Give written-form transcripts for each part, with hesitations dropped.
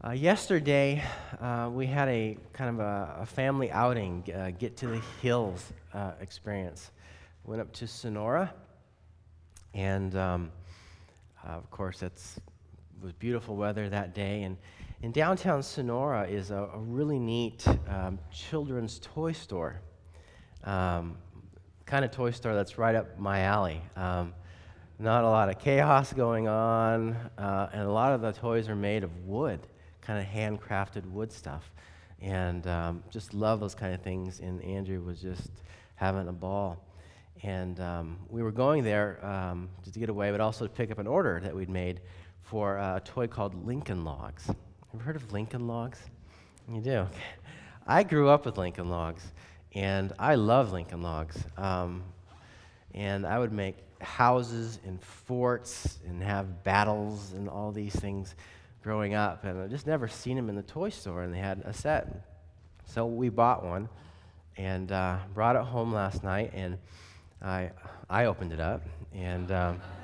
Yesterday, we had a kind of a family outing, get to the hills experience. Went up to Sonora, and of course, it was beautiful weather that day. And in downtown Sonora is a really neat children's toy store, kind of toy store that's right up my alley. Not a lot of chaos going on, and a lot of the toys are made of wood, kind of handcrafted wood stuff, and just love those kind of things. And Andrew was just having a ball, and we were going there just to get away, but also to pick up an order that we'd made for a toy called Lincoln Logs. Ever heard of Lincoln Logs? You do. I grew up with Lincoln Logs, and I love Lincoln Logs, and I would make houses and forts and have battles and all these things growing up, and I just never seen them in the toy store, and they had a set. So we bought one and brought it home last night, and I opened it up, and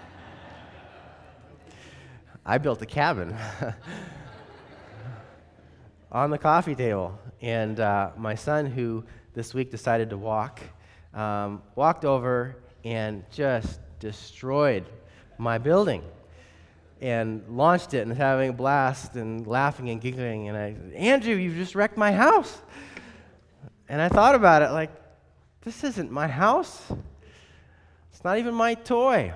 I built a cabin on the coffee table. And my son, who this week decided to walked over and just destroyed my building and launched it and was having a blast and laughing and giggling. And I said, Andrew, you've just wrecked my house. And I thought about it like, this isn't my house. It's not even my toy.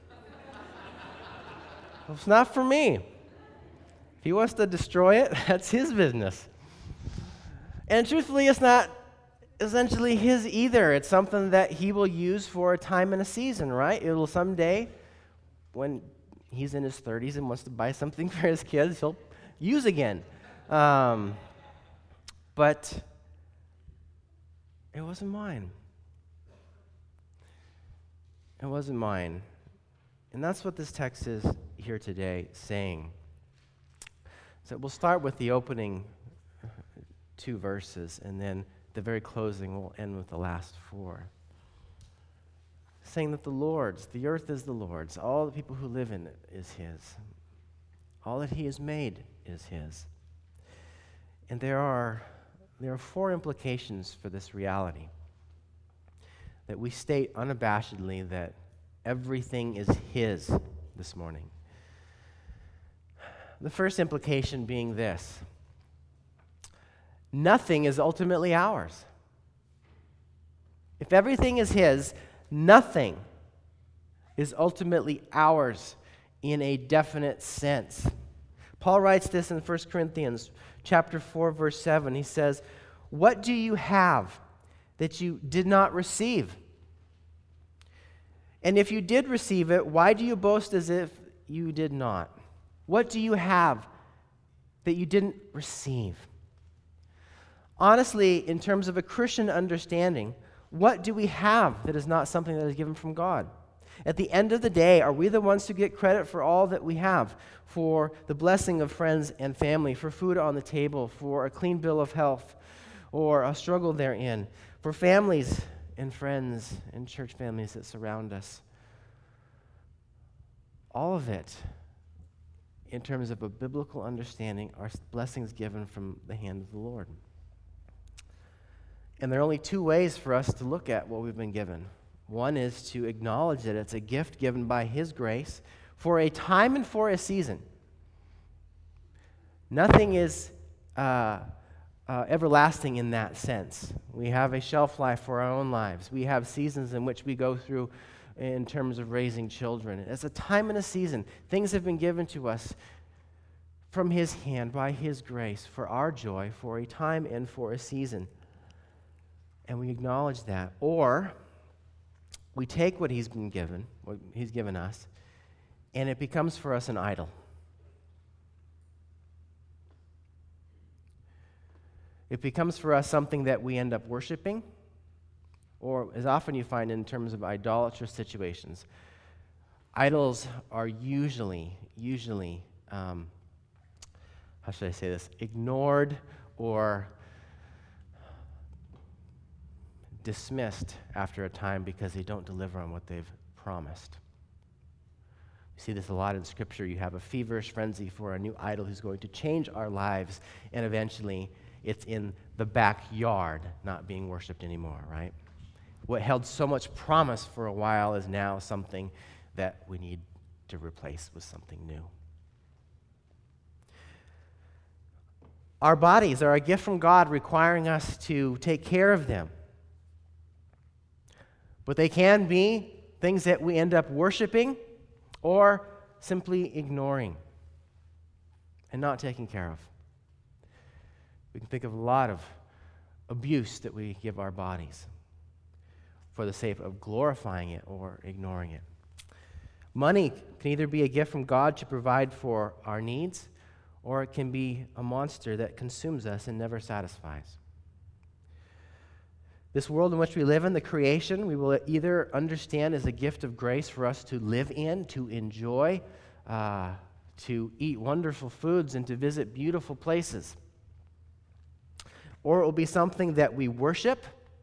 It's not for me. If he wants to destroy it, that's his business. And truthfully, it's not essentially his either. It's something that he will use for a time and a season, right? It will someday, when he's in his 30s and wants to buy something for his kids, he'll use again. But it wasn't mine. It wasn't mine. And that's what this text is here today saying. So we'll start with the opening 2 verses, and then the very closing will end with the last 4. Saying that the earth is the Lord's, all the people who live in it is His. All that He has made is His. And there are 4 implications for this reality that we state unabashedly that everything is His this morning. The first implication being this: nothing is ultimately ours. If everything is His, nothing is ultimately ours in a definite sense. Paul writes this in 1 Corinthians chapter 4, verse 7. He says, "What do you have that you did not receive? And if you did receive it, why do you boast as if you did not? What do you have that you didn't receive?" Honestly, in terms of a Christian understanding, what do we have that is not something that is given from God? At the end of the day, are we the ones who get credit for all that we have? For the blessing of friends and family, for food on the table, for a clean bill of health, or a struggle therein, for families and friends and church families that surround us? All of it, in terms of a biblical understanding, are blessings given from the hand of the Lord. And there are only 2 ways for us to look at what we've been given. One is to acknowledge that it's a gift given by His grace for a time and for a season. Nothing is everlasting in that sense. We have a shelf life for our own lives. We have seasons in which we go through in terms of raising children. It's a time and a season. Things have been given to us from His hand by His grace for our joy, for a time and for a season. And we acknowledge that. Or we take what He's been given, what He's given us, and it becomes for us an idol. It becomes for us something that we end up worshiping, or as often you find in terms of idolatrous situations. Idols are usually, how should I say this, ignored or dismissed after a time because they don't deliver on what they've promised. You see this a lot in Scripture. You have a feverish frenzy for a new idol who's going to change our lives, and eventually it's in the backyard, not being worshipped anymore, right? What held so much promise for a while is now something that we need to replace with something new. Our bodies are a gift from God, requiring us to take care of them. But they can be things that we end up worshiping or simply ignoring and not taking care of. We can think of a lot of abuse that we give our bodies for the sake of glorifying it or ignoring it. Money can either be a gift from God to provide for our needs, or it can be a monster that consumes us and never satisfies. This world in which we live in, the creation, we will either understand as a gift of grace for us to live in, to enjoy, to eat wonderful foods, and to visit beautiful places. Or it will be something that we worship.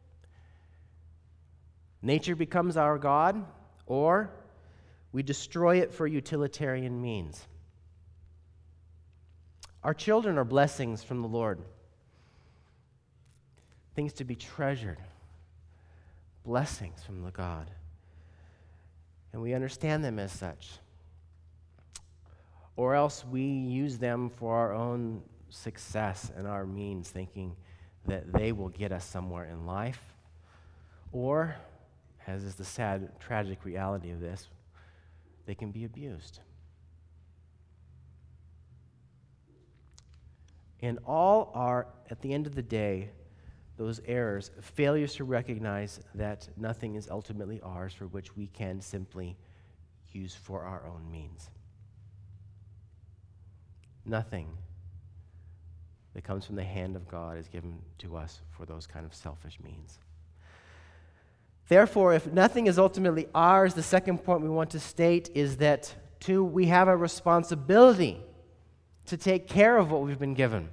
Nature becomes our God, or we destroy it for utilitarian means. Our children are blessings from the Lord, things to be treasured, blessings from the God. And we understand them as such. Or else we use them for our own success and our means, thinking that they will get us somewhere in life. Or, as is the sad, tragic reality of this, they can be abused. And all are, at the end of the day, those errors, failures to recognize that nothing is ultimately ours for which we can simply use for our own means. Nothing that comes from the hand of God is given to us for those kind of selfish means. Therefore, if nothing is ultimately ours, the second point we want to state is that, two, we have a responsibility to take care of what we've been given.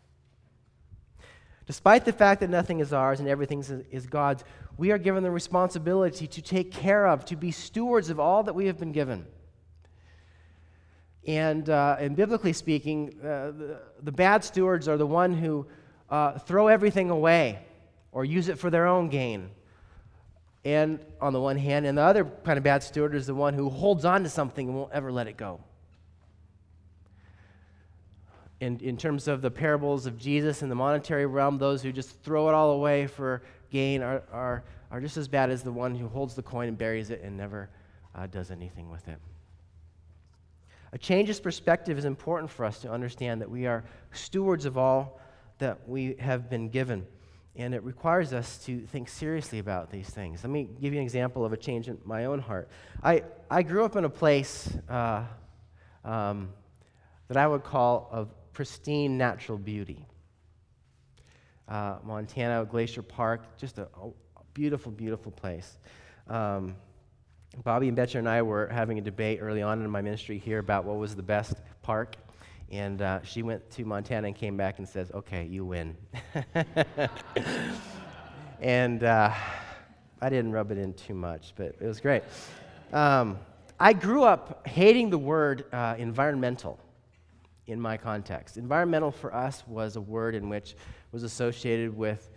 Despite the fact that nothing is ours and everything is God's, we are given the responsibility to take care of, to be stewards of all that we have been given. And biblically speaking, the bad stewards are the one who throw everything away or use it for their own gain. And on the one hand, and the other kind of bad steward is the one who holds on to something and won't ever let it go. In terms of the parables of Jesus in the monetary realm, those who just throw it all away for gain are just as bad as the one who holds the coin and buries it and never does anything with it. A change of perspective is important for us to understand that we are stewards of all that we have been given, and it requires us to think seriously about these things. Let me give you an example of a change in my own heart. I grew up in a place that I would call of pristine natural beauty. Montana, Glacier Park, just a beautiful, beautiful place. Bobby and Betcher and I were having a debate early on in my ministry here about what was the best park, and she went to Montana and came back and says, "Okay, you win." And I didn't rub it in too much, but it was great. I grew up hating the word environmental. In my context, environmental for us was a word in which was associated with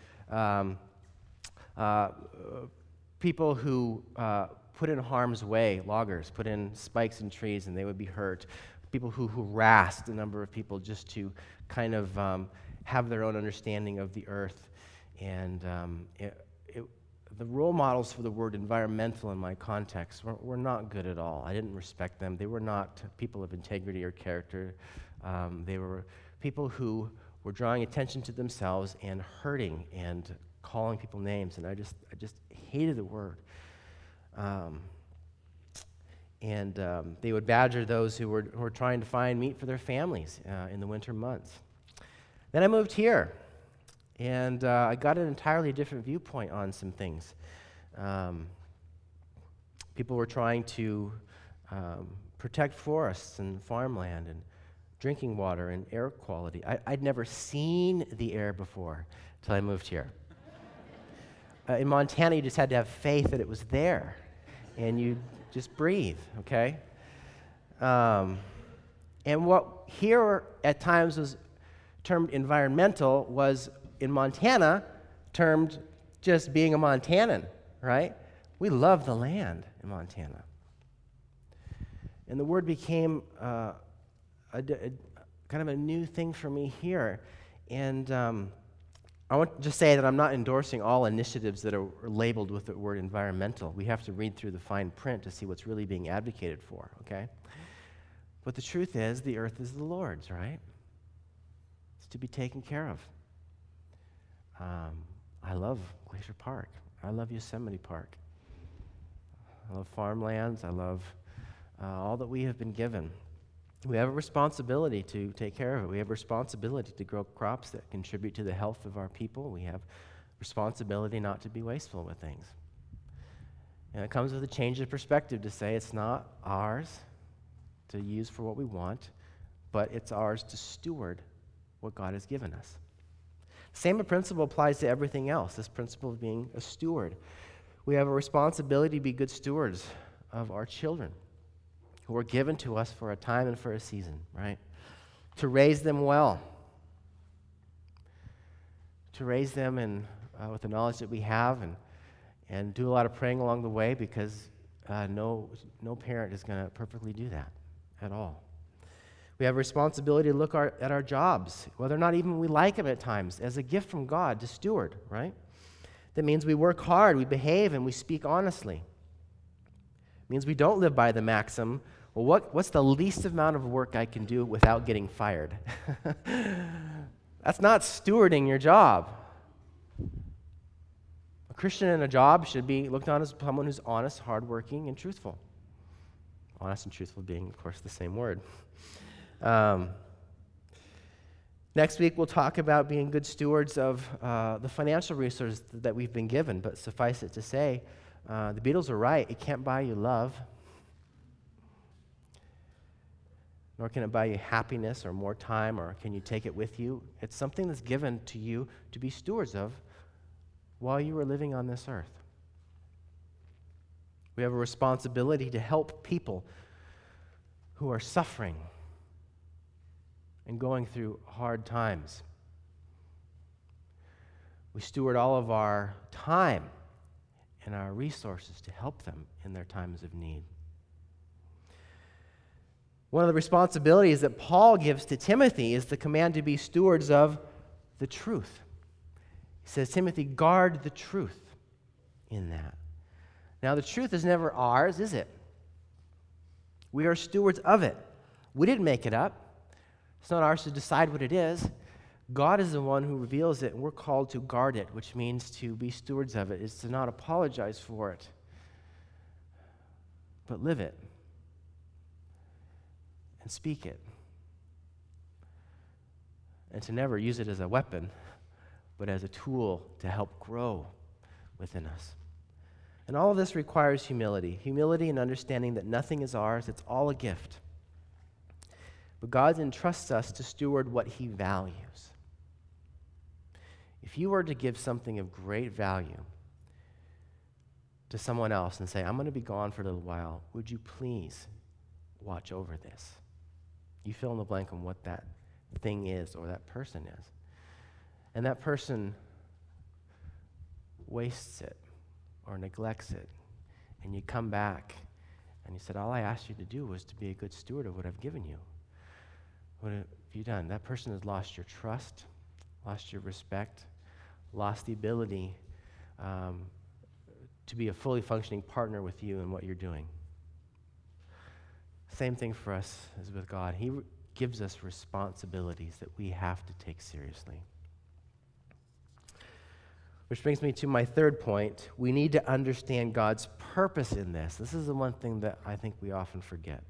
people who put in harm's way, loggers, put in spikes in trees and they would be hurt, people who harassed a number of people just to kind of have their own understanding of the earth. And the role models for the word environmental in my context were not good at all. I didn't respect them. They were not people of integrity or character. They were people who were drawing attention to themselves and hurting and calling people names, and I just hated the word. They would badger those who were trying to find meat for their families in the winter months. Then I moved here, and I got an entirely different viewpoint on some things. People were trying to protect forests and farmland and drinking water and air quality. I'd never seen the air before until I moved here. In Montana, you just had to have faith that it was there, and you just breathe, okay? And what here at times was termed environmental was in Montana termed just being a Montanan, right? We love the land in Montana. And the word became kind of a new thing for me here. And I want to just say that I'm not endorsing all initiatives that are labeled with the word environmental. We have to read through the fine print to see what's really being advocated for, okay? But the truth is, the earth is the Lord's, right? It's to be taken care of. I love Glacier Park. I love Yosemite Park. I love farmlands. I love all that we have been given. We have a responsibility to take care of it. We have a responsibility to grow crops that contribute to the health of our people. We have responsibility not to be wasteful with things. And it comes with a change of perspective to say it's not ours to use for what we want, but it's ours to steward what God has given us. Same principle applies to everything else, this principle of being a steward. We have a responsibility to be good stewards of our children who are given to us for a time and for a season, right? To raise them well. To raise them with the knowledge that we have and do a lot of praying along the way because no parent is going to perfectly do that at all. We have a responsibility to look at our jobs, whether or not even we like them at times, as a gift from God to steward, right? That means we work hard, we behave, and we speak honestly. It means we don't live by the maxim, well, what's the least amount of work I can do without getting fired? That's not stewarding your job. A Christian in a job should be looked on as someone who's honest, hardworking, and truthful. Honest and truthful being, of course, the same word. Next week, we'll talk about being good stewards of the financial resources that we've been given, but suffice it to say, the Beatles are right. It can't buy you love, nor can it buy you happiness or more time, or can you take it with you. It's something that's given to you to be stewards of while you are living on this earth. We have a responsibility to help people who are suffering and going through hard times. We steward all of our time and our resources to help them in their times of need. One of the responsibilities that Paul gives to Timothy is the command to be stewards of the truth. He says, Timothy, guard the truth in that. Now, the truth is never ours, is it? We are stewards of it. We didn't make it up. It's not ours to decide what it is. God is the one who reveals it, and we're called to guard it, which means to be stewards of it, is to not apologize for it, but live it and speak it. And to never use it as a weapon, but as a tool to help grow within us. And all of this requires humility. Humility and understanding that nothing is ours, it's all a gift. But God entrusts us to steward what He values. If you were to give something of great value to someone else and say, I'm going to be gone for a little while, would you please watch over this? You fill in the blank on what that thing is or that person is. And that person wastes it or neglects it. And you come back and you said, all I asked you to do was to be a good steward of what I've given you. What have you done? That person has lost your trust, lost your respect, lost the ability to be a fully functioning partner with you in what you're doing. Same thing for us as with God. He gives us responsibilities that we have to take seriously. Which brings me to my third point. We need to understand God's purpose in this. This is the one thing that I think we often forget.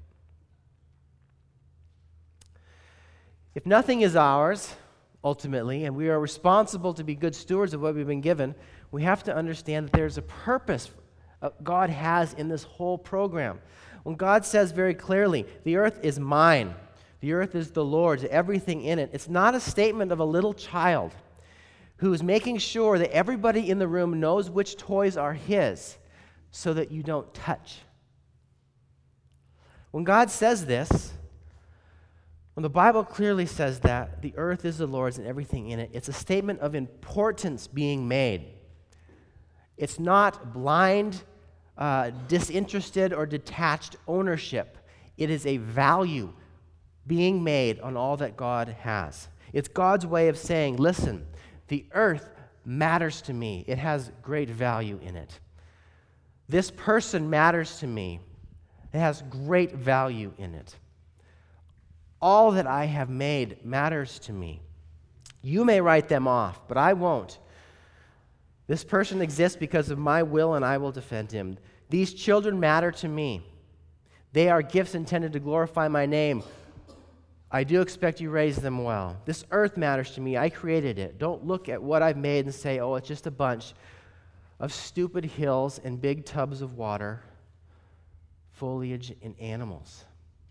If nothing is ours, ultimately, and we are responsible to be good stewards of what we've been given, we have to understand that there's a purpose God has in this whole program. When God says very clearly, the earth is mine, the earth is the Lord's, everything in it, it's not a statement of a little child who is making sure that everybody in the room knows which toys are his so that you don't touch. When God says this, when the Bible clearly says that the earth is the Lord's and everything in it, it's a statement of importance being made. It's not blind, disinterested, or detached ownership. It is a value being made on all that God has. It's God's way of saying, listen, the earth matters to me. It has great value in it. This person matters to me. It has great value in it. All that I have made matters to me. You may write them off, but I won't. This person exists because of my will, and I will defend him. These children matter to me. They are gifts intended to glorify my name. I do expect you raise them well. This earth matters to me. I created it. Don't look at what I've made and say, oh, it's just a bunch of stupid hills and big tubs of water, foliage, and animals.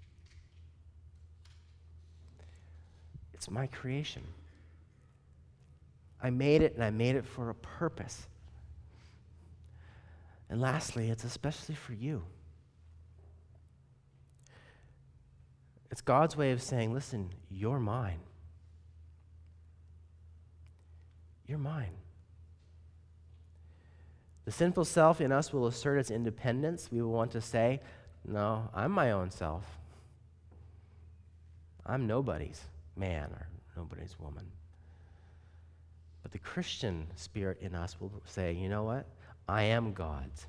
It's my creation. I made it, and I made it for a purpose. And lastly, it's especially for you. It's God's way of saying, listen, you're mine. You're mine. The sinful self in us will assert its independence. We will want to say, no, I'm my own self. I'm nobody's man or nobody's woman. But the Christian spirit in us will say, you know what? I am God's.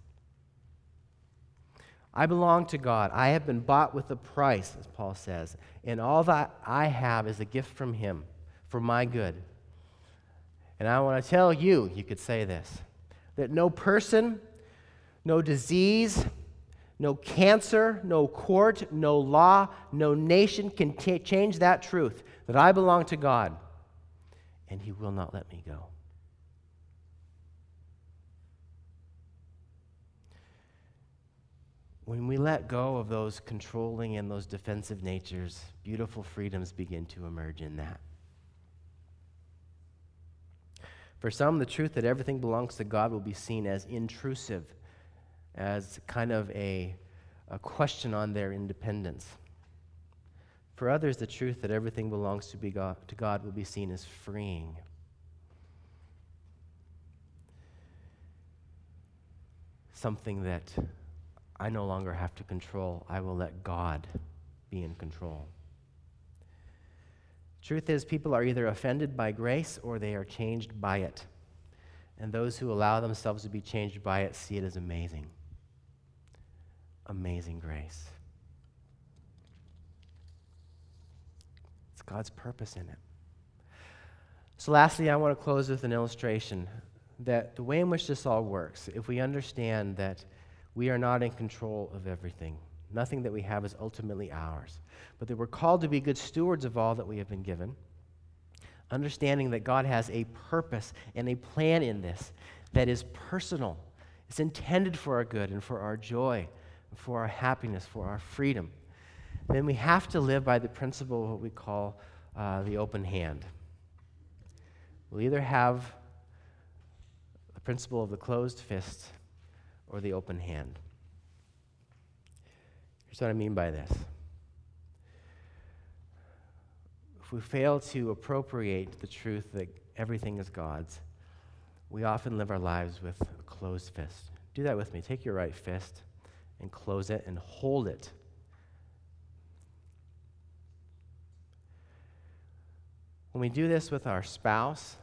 I belong to God. I have been bought with a price, as Paul says, and all that I have is a gift from him for my good. And I want to tell you, you could say this, that no person, no disease, no cancer, no court, no law, no nation can change that truth, that I belong to God, and he will not let me go. When we let go of those controlling and those defensive natures, beautiful freedoms begin to emerge in that. For some, the truth that everything belongs to God will be seen as intrusive, as kind of a question on their independence. For others, the truth that everything belongs to God will be seen as freeing. Something that I no longer have to control. I will let God be in control. Truth is, people are either offended by grace or they are changed by it. And those who allow themselves to be changed by it see it as amazing. Amazing grace. It's God's purpose in it. So lastly, I want to close with an illustration that the way in which this all works, if we understand that we are not in control of everything. Nothing that we have is ultimately ours. But that we're called to be good stewards of all that we have been given. Understanding that God has a purpose and a plan in this that is personal. It's intended for our good and for our joy, for our happiness, for our freedom. Then we have to live by the principle of what we call the open hand. We'll either have the principle of the closed fist or the open hand. Here's what I mean by this. If we fail to appropriate the truth that everything is God's, we often live our lives with a closed fist. Do that with me. Take your right fist and close it and hold it. When we do this with our spouse,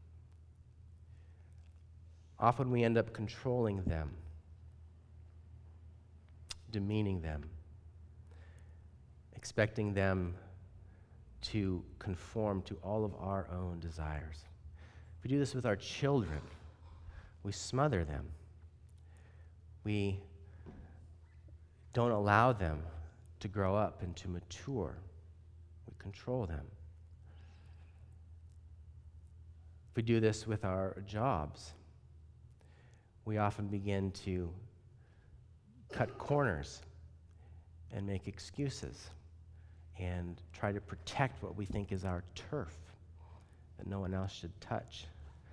often we end up controlling them, demeaning them, expecting them to conform to all of our own desires. If we do this with our children, we smother them. We don't allow them to grow up and to mature. We control them. If we do this with our jobs, we often begin to cut corners and make excuses and try to protect what we think is our turf that no one else should touch.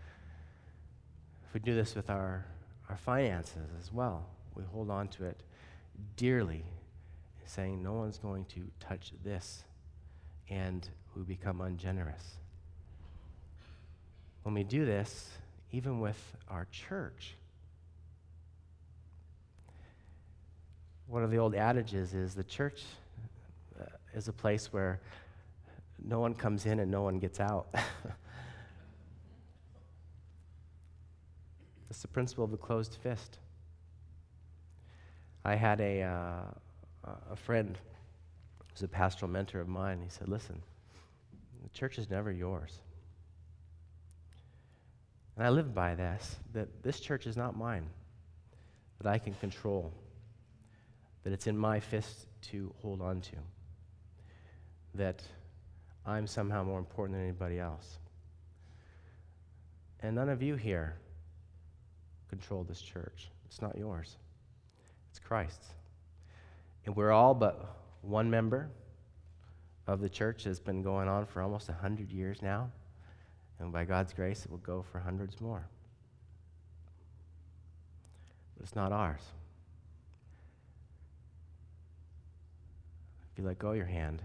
If we do this with our finances as well, we hold on to it dearly, saying no one's going to touch this, and we become ungenerous. When we do this, even with our church, one of the old adages is the church is a place where no one comes in and no one gets out. It's the principle of the closed fist. I had a friend who's a pastoral mentor of mine. He said, listen, the church is never yours. And I live by this, that this church is not mine, that I can control, that it's in my fist to hold on to, that I'm somehow more important than anybody else. And none of you here control this church. It's not yours. It's Christ's. And we're all but one member of the church that's been going on for almost 100 years now. And by God's grace, it will go for hundreds more. But it's not ours. If you let go of your hand,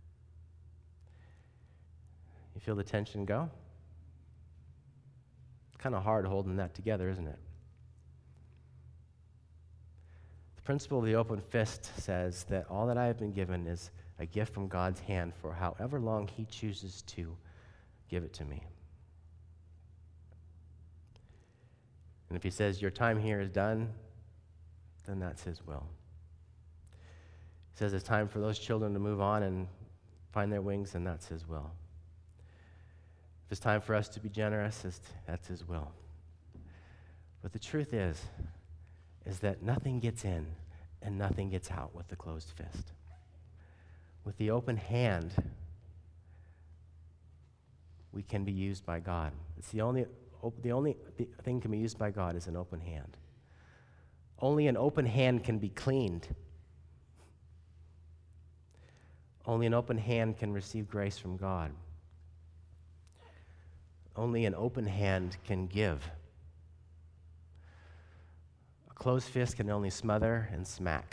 you feel the tension go? It's kind of hard holding that together, isn't it? The principle of the open fist says that all that I have been given is a gift from God's hand for however long He chooses to give it to me. And if He says, your time here is done, then that's His will. He says it's time for those children to move on and find their wings, and that's His will. If it's time for us to be generous, that's His will. But the truth is that nothing gets in and nothing gets out with the closed fist. With the open hand, we can be used by God. It's the only thing can be used by God is an open hand. Only an open hand can be cleaned. Only an open hand can receive grace from God. Only an open hand can give. A closed fist can only smother and smack.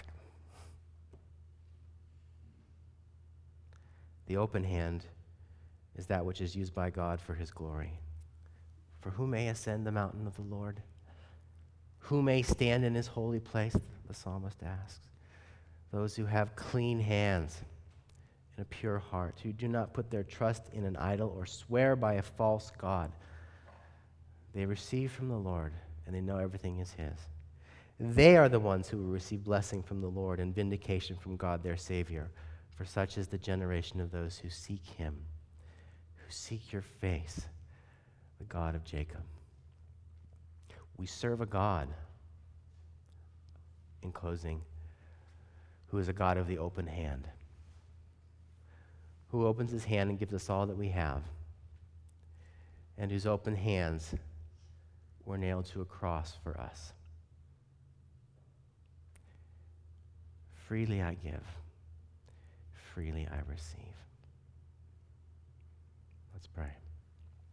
The open hand is that which is used by God for His glory. For who may ascend the mountain of the Lord? Who may stand in His holy place? The psalmist asks. Those who have clean hands and a pure heart, who do not put their trust in an idol or swear by a false god. They receive from the Lord, and they know everything is His. They are the ones who will receive blessing from the Lord and vindication from God their Savior. For such is the generation of those who seek Him, who seek your face, the God of Jacob. We serve a God, in closing, who is a God of the open hand, who opens His hand and gives us all that we have, and whose open hands were nailed to a cross for us. Freely I give, freely I receive. Let's pray.